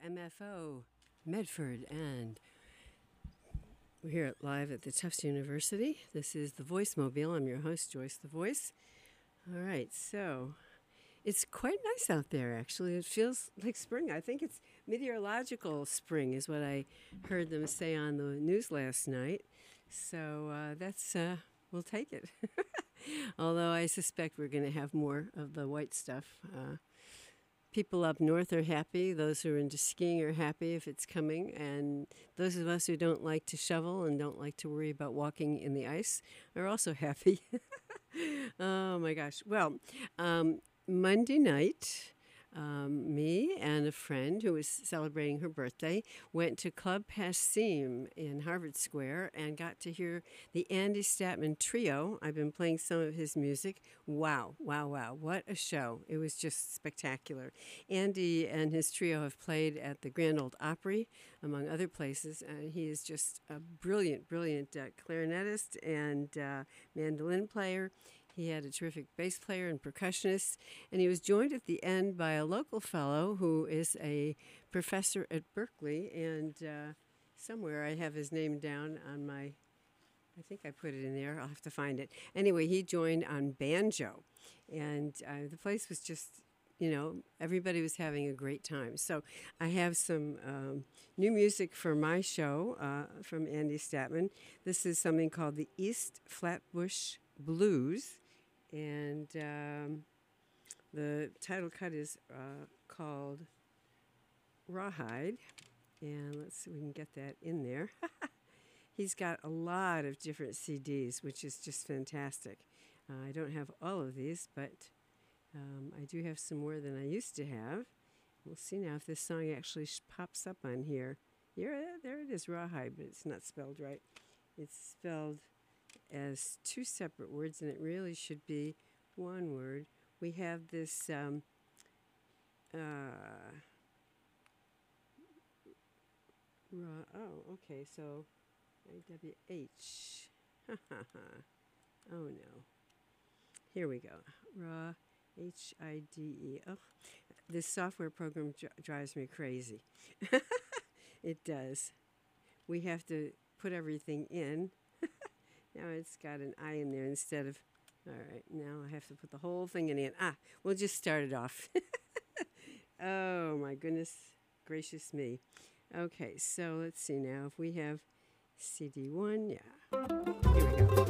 WMFO Medford, and we're here live at the Tufts University. This is The Voice Mobile. I'm your host, Joyce the Voice. All right, so it's quite nice out there, actually. It feels like spring. I think it's meteorological spring is what I heard them say on the news last night. So we'll take it. Although I suspect we're going to have more of the white stuff. People up north are happy. Those who are into skiing are happy if it's coming. And those of us who don't like to shovel and don't like to worry about walking in the ice are also happy. Oh, my gosh. Well, Monday night, me and a friend who was celebrating her birthday went to Club Passim in Harvard Square and got to hear the Andy Statman Trio. I've been playing some of his music. Wow, wow, wow. What a show. It was just spectacular. Andy and his trio have played at the Grand Ole Opry, among other places. He is just a brilliant, brilliant clarinetist and mandolin player. He had a terrific bass player and percussionist, and he was joined at the end by a local fellow who is a professor at Berkeley, and somewhere I have his name down on my, I think I put it in there. I'll have to find it. Anyway, he joined on banjo, and the place was just, everybody was having a great time. So I have some new music for my show from Andy Statman. This is something called the East Flatbush Blues. And the title cut is called Rawhide. And let's see if we can get that in there. He's got a lot of different CDs, which is just fantastic. I don't have all of these, but I do have some more than I used to have. We'll see now if this song actually pops up on here. Yeah, there it is, Rawhide, but it's not spelled right. It's spelled as two separate words, and it really should be one word. We have this okay, so IWH. Oh no. Here we go. Raw HIDE. Oh, this software program drives me crazy. It does. We have to put everything in. Now it's got an I in there instead of, all right, now I have to put the whole thing in. We'll just start it off. Oh, my goodness gracious me. Okay, so let's see now if we have CD1. Yeah. Here we go.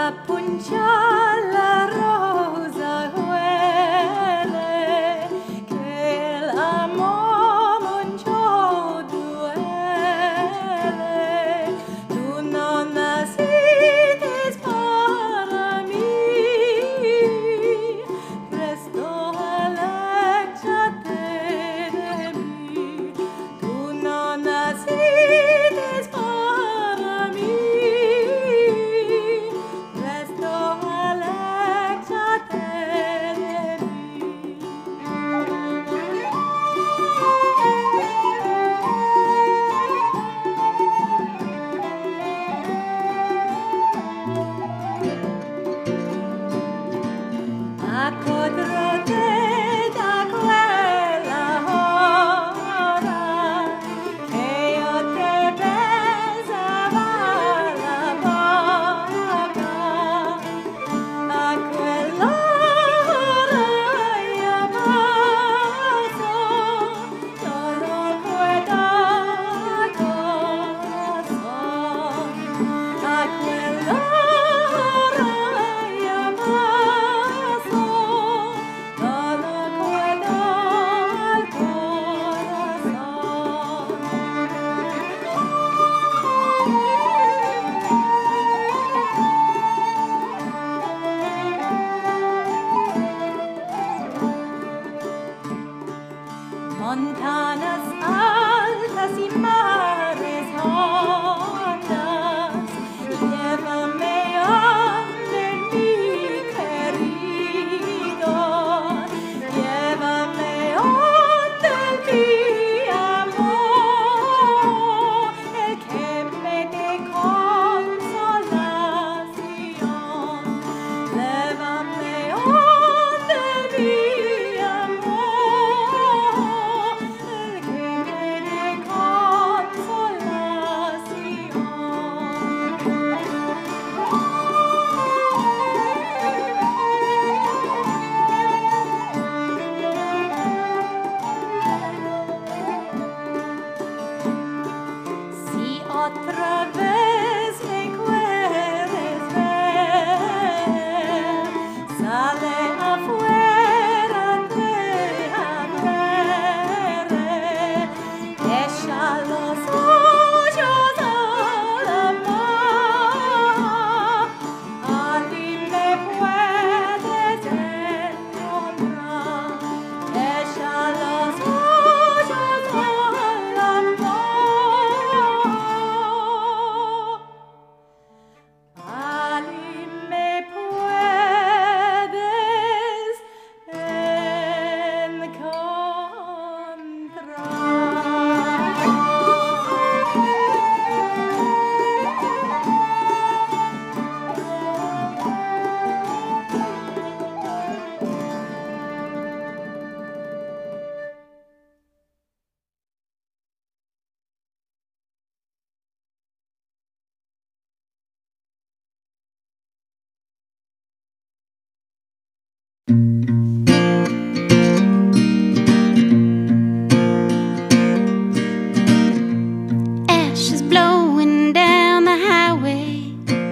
Ashes blowing down the highway,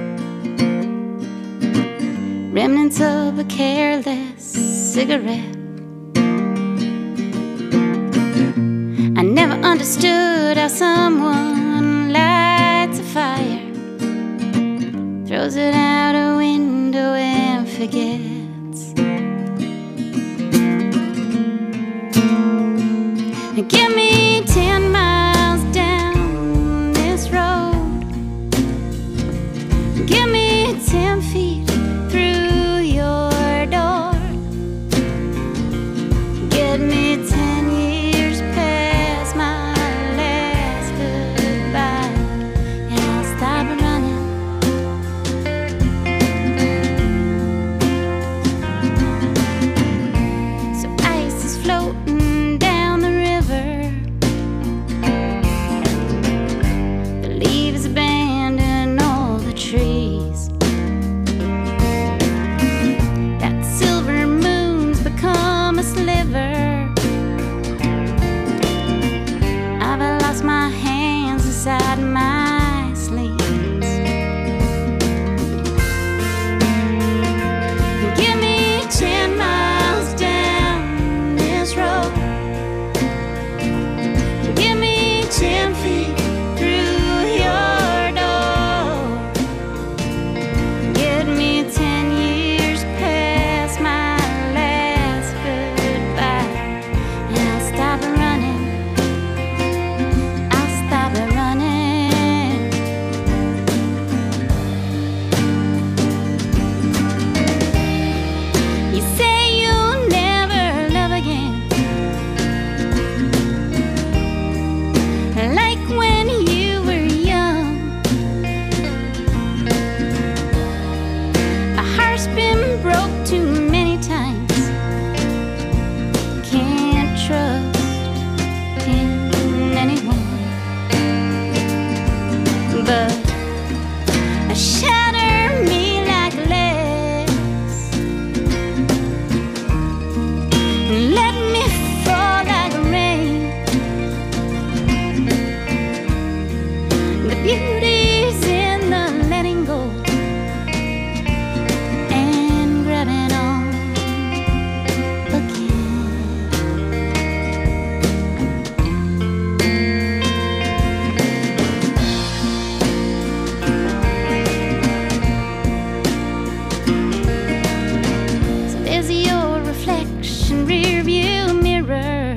remnants of a careless cigarette. I never understood how someone lights a fire, throws it out a window and forgets. Give me 10 miles down this road, give me 10 feet through your door, get me 10 years past my last goodbye, and I'll stop running. So ice is floating down the river, the leaves abandon all the trees. That silver moon's become a sliver. I've lost my hands inside my sleeves. but shatter me like glass. Let me fall like rain. The beauty's in the letting go and grabbing on again. So there's your reflection, rear view mirror,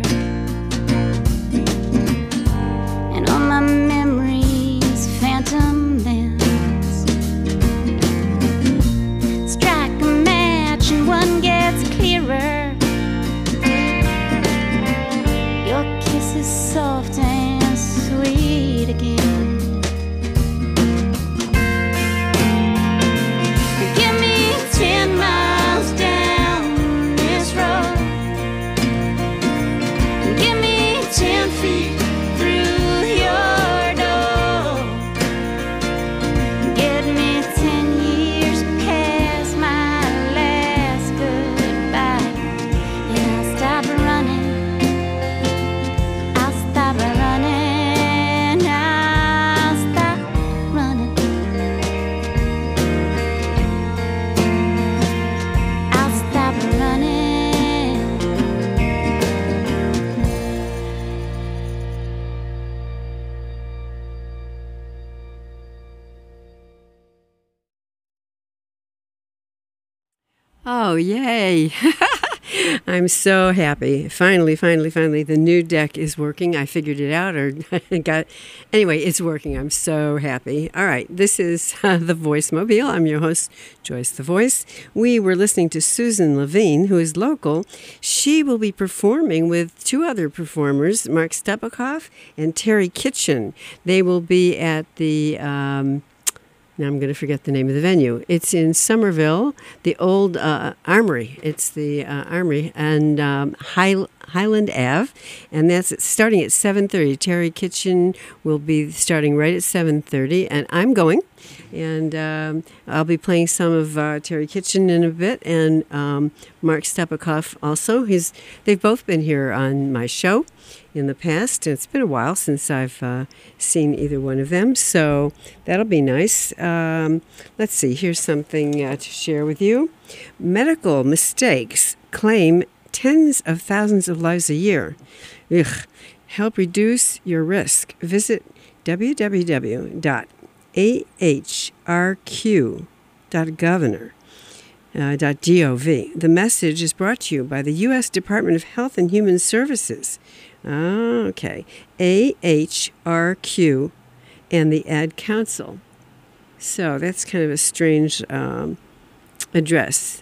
and all my memories, phantom lens. Strike a match and one gets clearer. Your kiss is soft and sweet again. Give me 10 miles down this road. Give me 10 feet through your door. Get me 10 years past my last goodbye. And I'll stop running. I'll stop running. I'll stop running. I'll stop running. Oh, yay. I'm so happy. Finally, the new deck is working. I figured it out or anyway, it's working. I'm so happy. All right, this is The Voice Mobile. I'm your host, Joyce the Voice. We were listening to Susan Levine, who is local. She will be performing with two other performers, Mark Stepakoff and Terry Kitchen. They will be at the now I'm going to forget the name of the venue. It's in Somerville, the old Armory. It's the Armory and Highland Ave, and that's starting at 7:30. Terry Kitchen will be starting right at 7:30, and I'm going. And I'll be playing some of Terry Kitchen in a bit, and Mark Stepakoff also. They've both been here on my show in the past. It's been a while since I've seen either one of them, so that'll be nice. Let's see, here's something to share with you. Medical mistakes claim tens of thousands of lives a year. Ugh. Help reduce your risk. Visit www.ahrq.gov. The message is brought to you by the U.S. Department of Health and Human Services. Okay. AHRQ and the Ad Council. So that's kind of a strange address.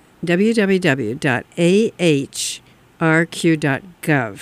www.ahrq.gov.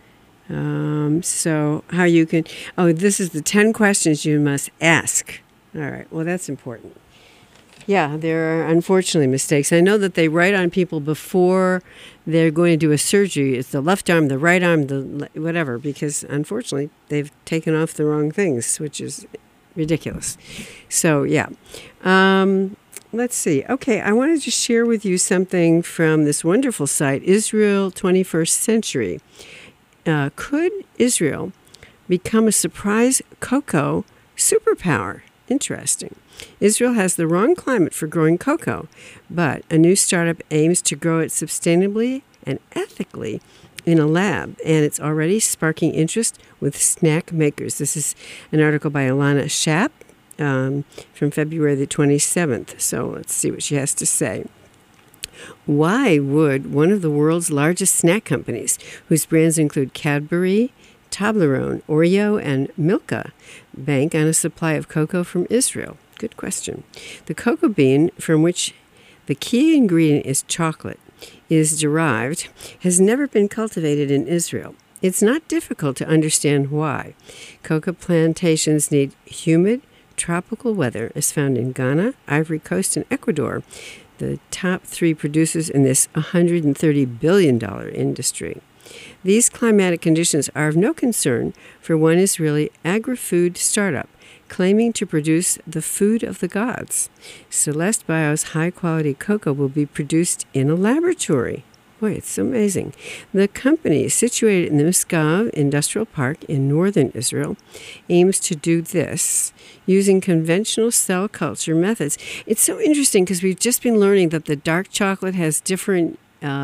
So how you can... Oh, this is the 10 questions you must ask. All right. Well, that's important. Yeah, there are unfortunately mistakes. I know that they write on people before they're going to do a surgery. It's the left arm, the right arm, the whatever, because unfortunately they've taken off the wrong things, which is ridiculous. So, yeah. Let's see. Okay, I wanted to share with you something from this wonderful site, Israel 21st Century. Could Israel become a surprise cocoa superpower? Interesting. Israel has the wrong climate for growing cocoa, but a new startup aims to grow it sustainably and ethically in a lab, and it's already sparking interest with snack makers. This is an article by Alana Schaap from February the 27th. So let's see what she has to say. Why would one of the world's largest snack companies, whose brands include Cadbury, Toblerone, Oreo, and Milka, bank on a supply of cocoa from Israel? Good question. The cocoa bean, from which the key ingredient is chocolate, is derived, has never been cultivated in Israel. It's not difficult to understand why. Cocoa plantations need humid, tropical weather, as found in Ghana, Ivory Coast, and Ecuador, the top three producers in this $130 billion industry. These climatic conditions are of no concern for one Israeli agri-food startup claiming to produce the food of the gods. Celeste Bio's high-quality cocoa will be produced in a laboratory. Boy, it's so amazing. The company, situated in the Misgav Industrial Park in northern Israel, aims to do this using conventional cell culture methods. It's so interesting because we've just been learning that the dark chocolate has different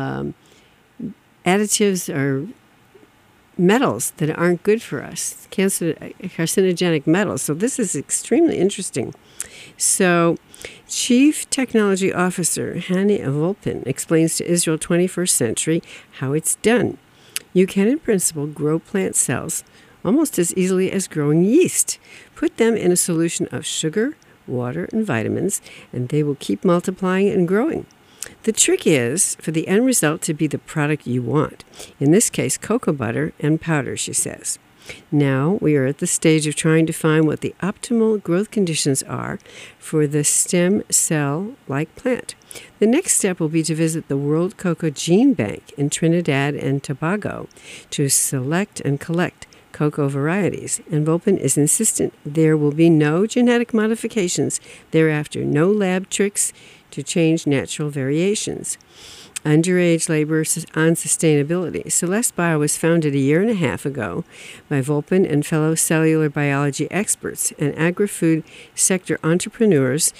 additives or metals that aren't good for us, carcinogenic metals. So this is extremely interesting. So Chief Technology Officer Hani Volpin explains to Israel 21st Century how it's done. You can, in principle, grow plant cells almost as easily as growing yeast. Put them in a solution of sugar, water, and vitamins, and they will keep multiplying and growing. The trick is for the end result to be the product you want. In this case, cocoa butter and powder, she says. Now we are at the stage of trying to find what the optimal growth conditions are for the stem cell-like plant. The next step will be to visit the World Cocoa Gene Bank in Trinidad and Tobago to select and collect cocoa varieties, and Volpin is insistent there will be no genetic modifications thereafter, no lab tricks to change natural variations. Underage labor on sustainability. Celeste Bio was founded a year and a half ago by Volpin and fellow cellular biology experts and agri-food sector entrepreneurs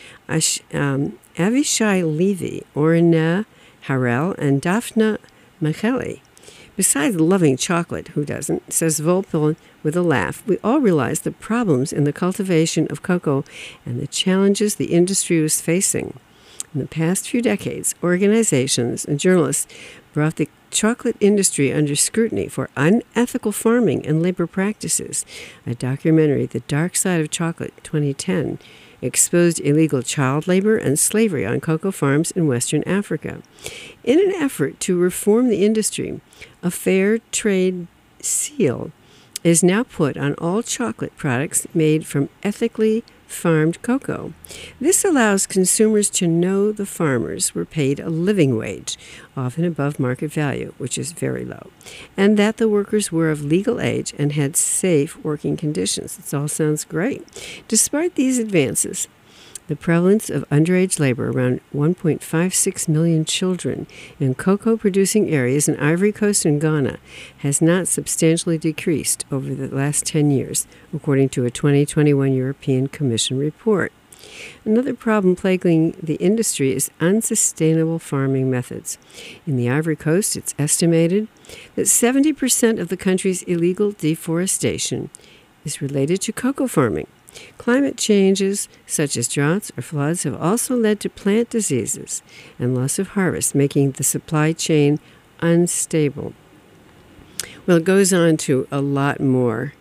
Avishai Levy, Orna Harel, and Daphna Micheli. Besides loving chocolate, who doesn't, says Volpin with a laugh, we all realize the problems in the cultivation of cocoa and the challenges the industry was facing. In the past few decades, organizations and journalists brought the chocolate industry under scrutiny for unethical farming and labor practices. A documentary, The Dark Side of Chocolate, 2010, exposed illegal child labor and slavery on cocoa farms in Western Africa. In an effort to reform the industry, a fair trade seal is now put on all chocolate products made from ethically farmed cocoa. This allows consumers to know the farmers were paid a living wage, often above market value, which is very low, and that the workers were of legal age and had safe working conditions. This all sounds great. Despite these advances, the prevalence of underage labor, around 1.56 million children in cocoa-producing areas in Ivory Coast and Ghana, has not substantially decreased over the last 10 years, according to a 2021 European Commission report. Another problem plaguing the industry is unsustainable farming methods. In the Ivory Coast, it's estimated that 70% of the country's illegal deforestation is related to cocoa farming. Climate changes, such as droughts or floods, have also led to plant diseases and loss of harvest, making the supply chain unstable. Well, it goes on to a lot more.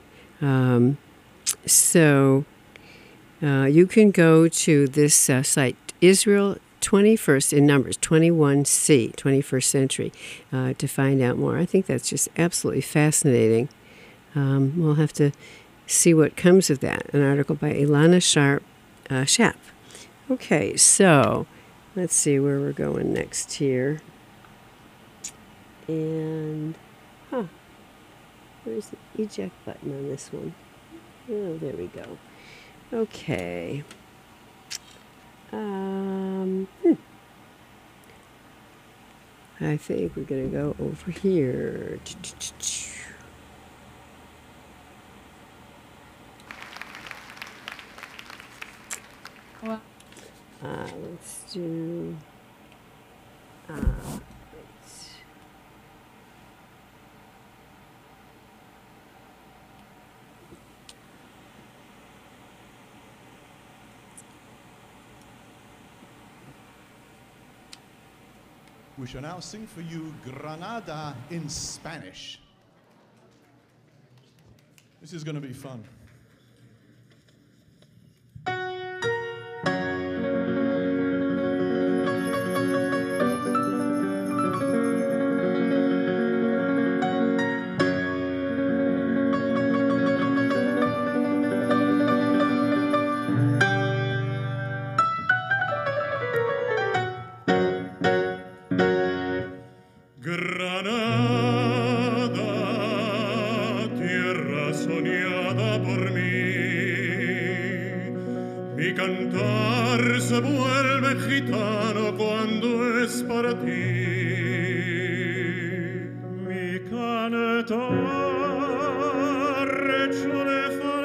You can go to this site, Israel 21st in numbers, 21C, 21st century, to find out more. I think that's just absolutely fascinating. We'll have to see what comes of that. An article by Ilana Schaap. Okay, so let's see where we're going next here. And, where's the eject button on this one? Oh, there we go. Okay. I think we're going to go over here. Let's do. We shall now sing for you Granada in Spanish. This is going to be fun. Granada Mi cantar se vuelve gitano cuando es para ti. Mi cantar hecho de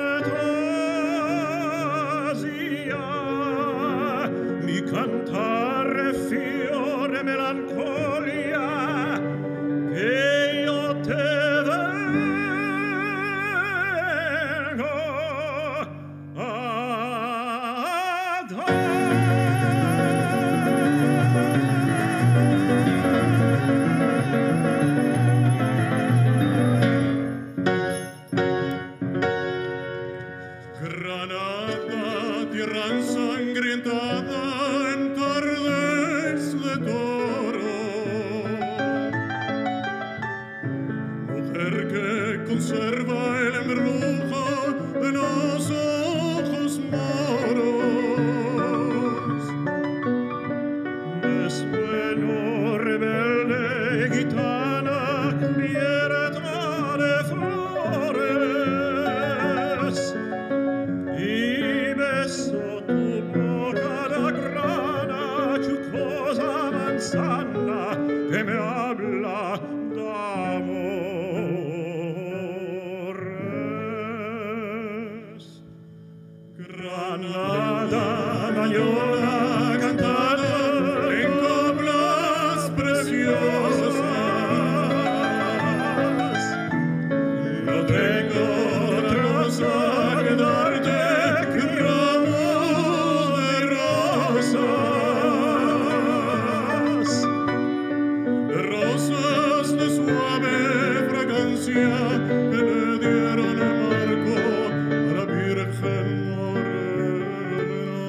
fantasia, mi cantar fiore melancolia, che io te vengo a Granada, tierra ensangrentada en tardes de toro, mujer que conserva el embrujo de los ojos moros, desvelo rebelde gitana cubierta de flores, y beso tu boca da grana chucosa manzana que me habla d'amores. Granada, mañola cantada en coplas preciosas, no tengo otra cosa que darte que un ramo de rosas de suave fragancia que le dieron el marco a la Virgen morena.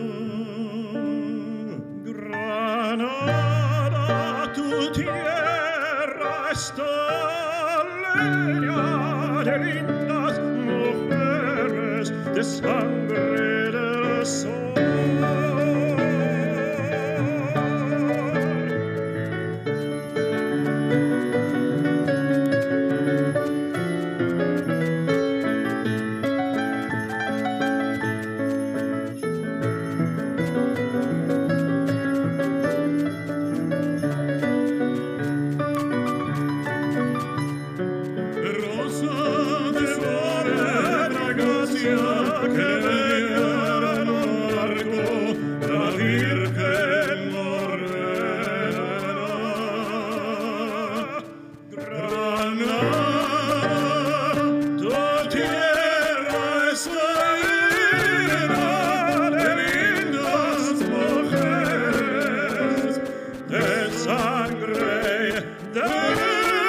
Granada, tu tierra está llena de lindas mujeres de sangre del sol. Rosa de suave fragancia que le dieron marco la Virgen morena. Granada, tu tierra está llena de lindas mujeres de sangre del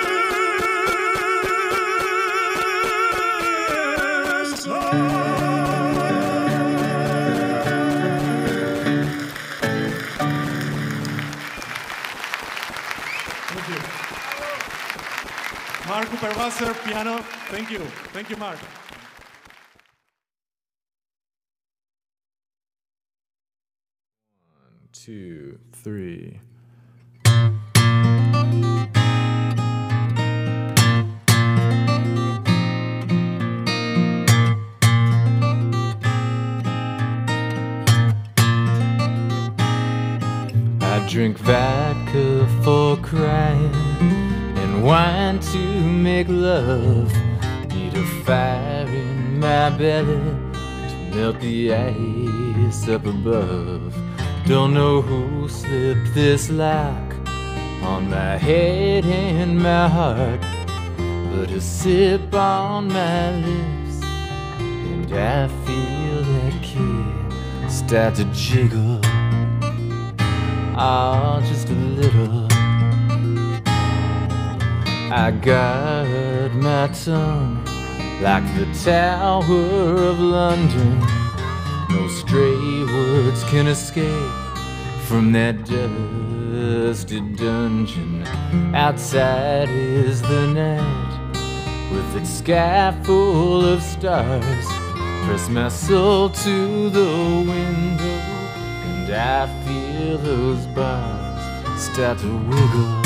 Mark Cooperwasser, piano. Thank you. Thank you, Mark. 1, 2, 3. I drink vodka for crying and wine to make love. Need a fire in my belly to melt the ice up above. Don't know who slipped this lock on my head and my heart, but a sip on my lips and I feel that kid start to jiggle. Oh, just a little. I guard my tongue like the Tower of London. No stray words can escape from that dusty dungeon. Outside is the night with its sky full of stars. Press my soul to the window and I feel those bars start to wiggle.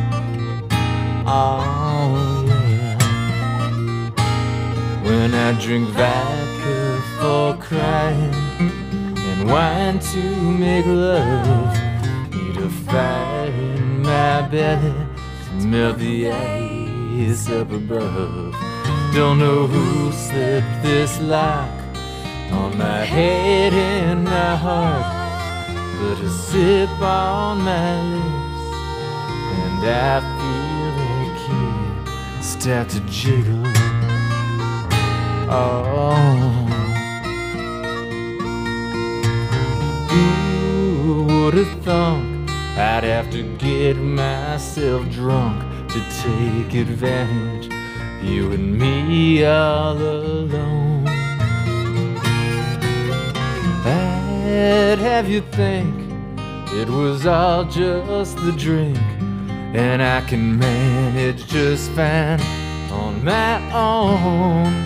Oh yeah. When I drink vodka for crying and wine to make love. Need a fire in my belly to melt the ice up above. Don't know who slipped this lock on my head and my heart, but a sip on my lips and I feel that kid start to jiggle. Oh, who would have thought I'd have to get myself drunk to take advantage, you and me all alone. I'd have you think it was all just the drink, and I can manage just fine on my own.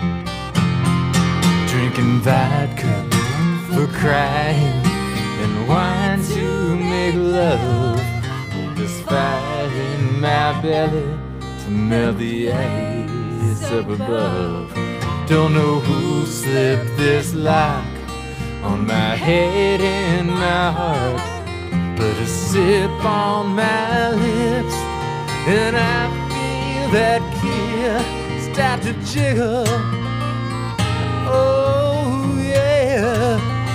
Drinking vodka for crying and wine to make love. With this fire in my belly to melt the ice up above. Don't know who slipped this lock on my head and my heart, but a sip on my lips and I feel that kid start to jiggle. Oh yeah,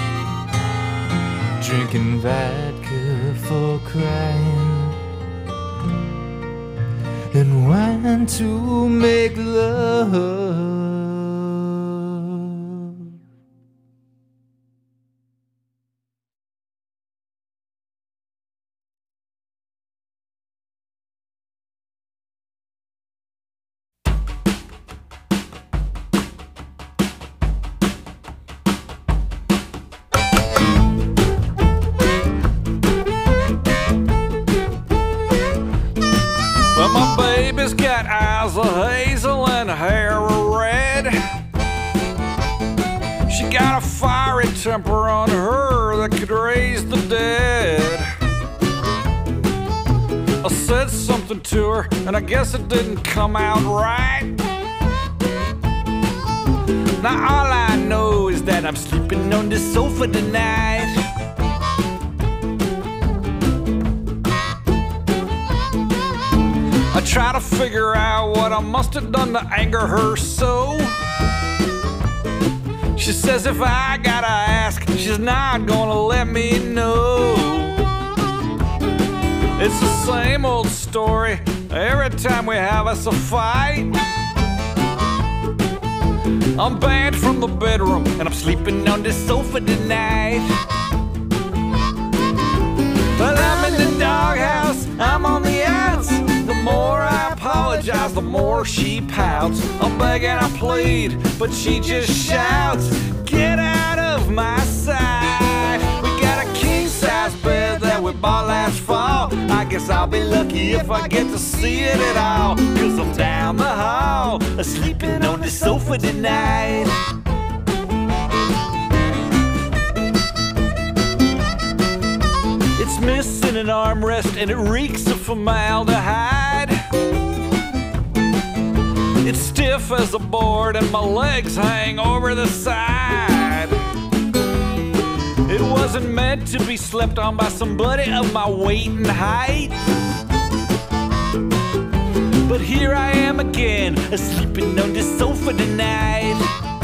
drinking vodka for crying and wine to make love. Well, my baby's got eyes of hazel and hair of red. She got a fiery temper on her that could raise the dead. I said something to her, and I guess it didn't come out right. Now all I know is that I'm sleeping on the sofa tonight. I try to figure out what I must have done to anger her so. She says if I gotta ask, she's not gonna let me know. It's the same old story every time we have us a fight. I'm banned from the bedroom and I'm sleeping on this sofa tonight. Well, I'm in the doghouse, I'm on the outs. The more I apologize, the more she pouts. I'm begging, I plead, but she just shouts, get out of my sight. We got a king-size bed that we bought last fall. I guess I'll be lucky if I get to see it at all. Cause I'm down the hall, sleeping on the sofa tonight. It's missing an armrest and it reeks of formaldehyde. It's stiff as a board and my legs hang over the side. It wasn't meant to be slept on by somebody of my weight and height. But here I am again, sleeping on this sofa tonight.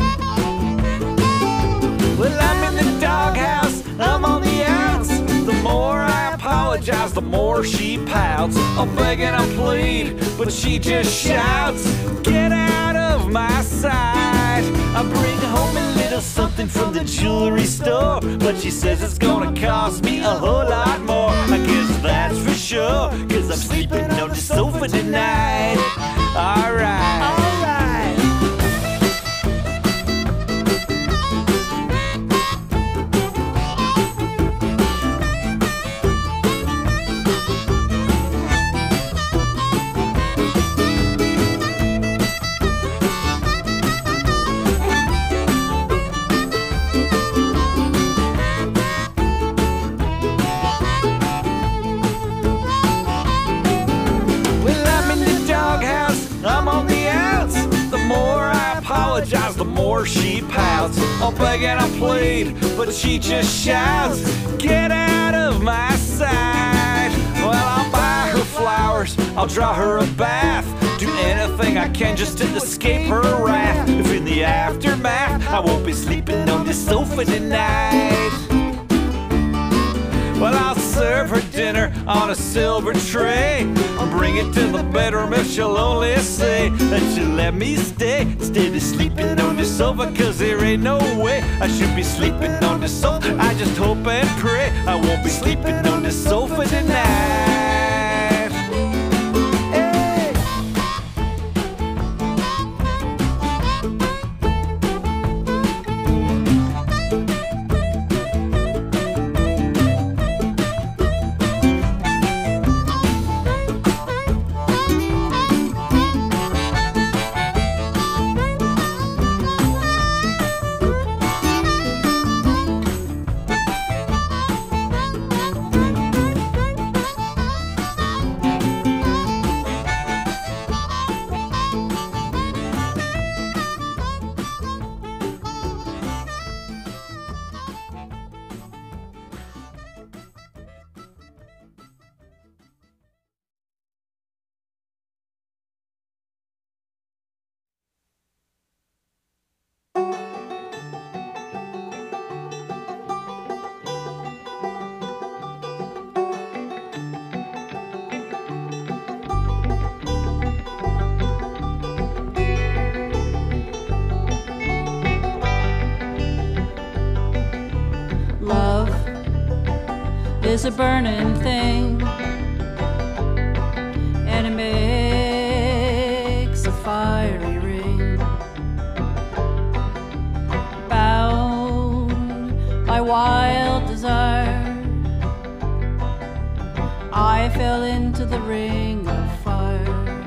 Well, I'm in the doghouse, I'm on the outs. The more I apologize, the more she pouts. I'm begging, I plead, but she just shouts, get out of my sight. I bring home a little something from the jewelry store, but she says it's gonna cost me a whole lot more. I guess that's for sure, cause I'm sleeping on the sofa tonight. Alright, alright. I'm on the more she pouts. I'll beg and I plead, but she just shouts, get out of my sight. Well, I'll buy her flowers, I'll draw her a bath, do anything I can just to escape her wrath. If in the aftermath I won't be sleeping on the sofa tonight. Well, I'll serve her dinner on a silver tray, bring it to the bedroom if she'll only say that she'll let me stay instead of sleeping on the sofa, cause there ain't no way I should be sleeping on the sofa. I just hope and pray I won't be sleeping on the sofa tonight. Is a burning thing, and it makes a fiery ring. Bound by wild desire, I fell into the ring of fire.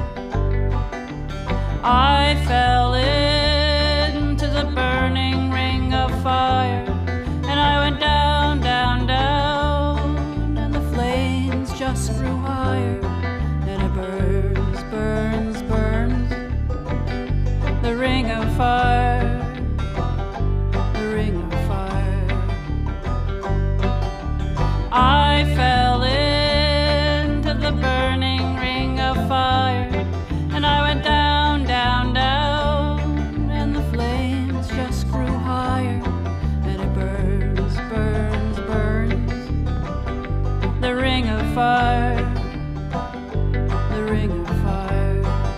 I fell into the burning ring of fire, and I went down, down, down. Just grew higher, and it burns, burns, burns. The ring of fire, the ring of fire. I fell into the burning ring of fire, and I went down, down, down, and the flames just grew higher, and it burns, burns, burns. The ring of fire, the ring of fire.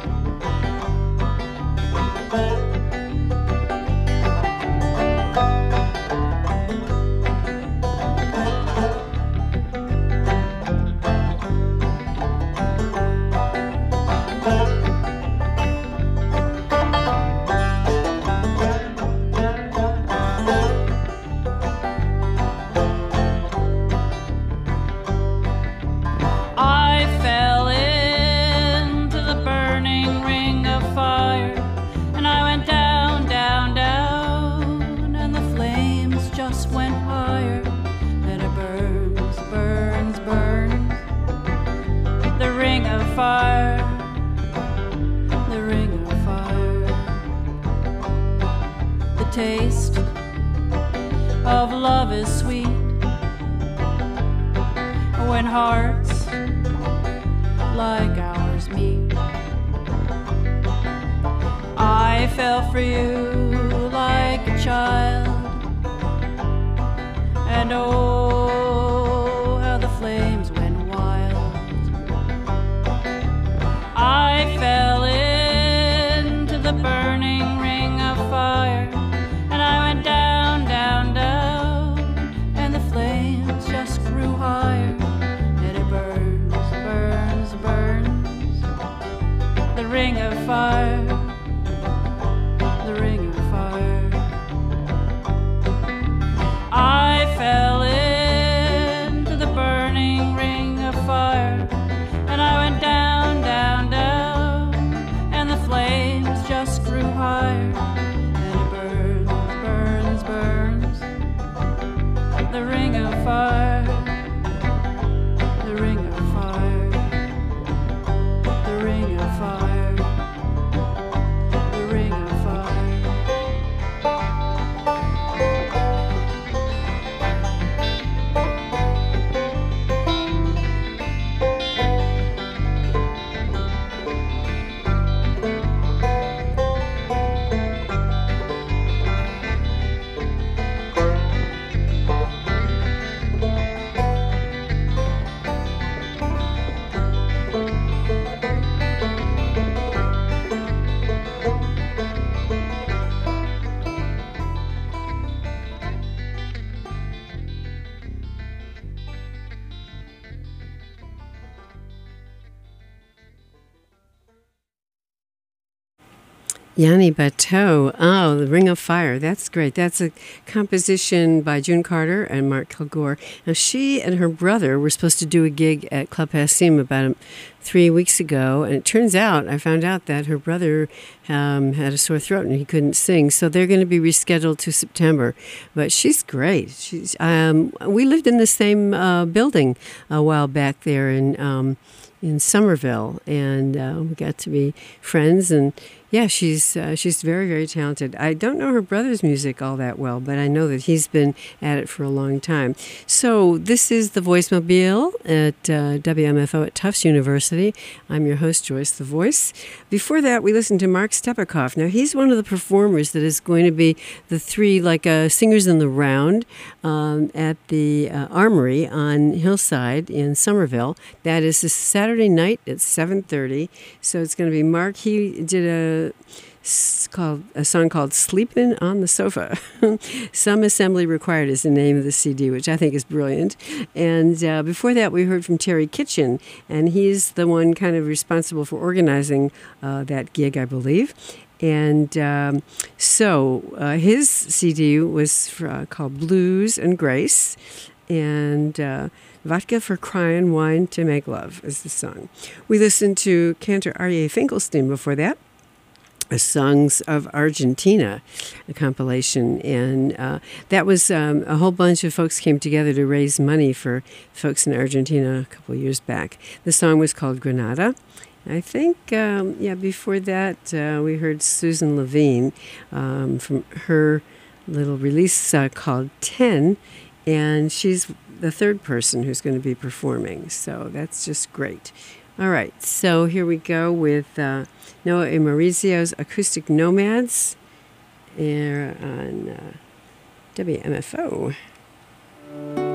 Fire, the ring of fire. The taste of love is sweet when hearts like ours meet. I fell for you like a child, and oh, how the flames went wild. I fell into the burning ring of fire, and I went down, down, down, and the flames just grew higher, and it burns, burns, burns. The ring of fire, the ring of fire. I fell into the burning ring of fire, and I went down, down, down, and the flames just grew higher, and it burns, burns, burns. The ring of fire, the ring of fire, the ring of fire, the ring of fire. Yanni Bateau. Oh, The Ring of Fire. That's great. That's a composition by June Carter and Mark Kilgore. Now, she and her brother were supposed to do a gig at Club Passim about 3 weeks ago, and it turns out, I found out that her brother had a sore throat and he couldn't sing, so they're going to be rescheduled to September. But she's great. We lived in the same building a while back there in Somerville, and we got to be friends. And yeah, she's very, very talented. I don't know her brother's music all that well, but I know that he's been at it for a long time. So this is the Voice Mobile at WMFO at Tufts University. I'm your host, Joyce the Voice. Before that, we listened to Mark Stepikoff. Now, he's one of the performers that is going to be the three, singers in the round at the Armory on Hillside in Somerville. That is this Saturday night at 7:30. So it's going to be Mark. He did a song called Sleepin' on the Sofa. Some Assembly Required is the name of the CD, which I think is brilliant. And before that, we heard from Terry Kitchen, and he's the one kind of responsible for organizing that gig, I believe. And his CD was called Blues and Grace, and Vodka for Crying, Wine to Make Love is the song. We listened to Cantor Aryeh Finkelstein before that, Songs of Argentina, a compilation. And that was a whole bunch of folks came together to raise money for folks in Argentina a couple of years back. The song was called Granada. I think, before that, we heard Susan Levine from her little release called 10, and she's the third person who's going to be performing, so that's just great. All right, so here we go with Noah and Maurizio's Acoustic Nomads on WMFO.